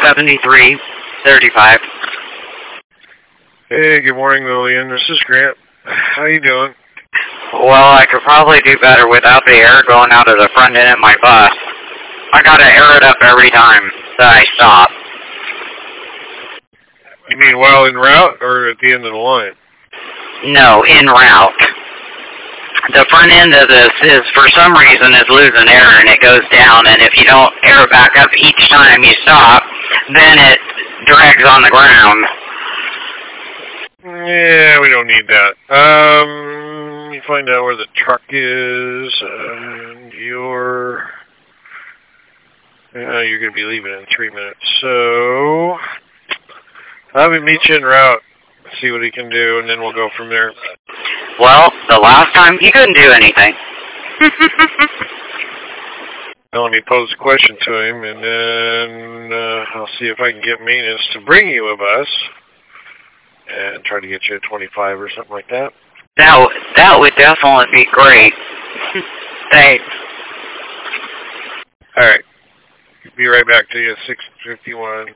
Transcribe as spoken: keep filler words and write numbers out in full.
seventy-three thirty-five. Hey, good morning, Lillian. This is Grant. How you doing? Well, I could probably do better without the air going out of the front end of my bus. I gotta air it up every time that I stop. You mean while en route or at the end of the line? No, en route. The front end of this is, for some reason, is losing air and it goes down, and if you don't air it back up each time you stop, then it drags on the ground. Yeah, we don't need that. Um, you find out where the truck is, and you're, uh, you're going to be leaving in three minutes. So, I'll have him meet you en route, see what he can do, and then we'll go from there. Well, the last time he couldn't do anything. Now let me pose a question to him, and then uh, I'll see if I can get maintenance to bring you a bus and try to get you a twenty-five or something like that. That, w- that would definitely be great. Thanks. All right. Be right back to you at six fifty-one.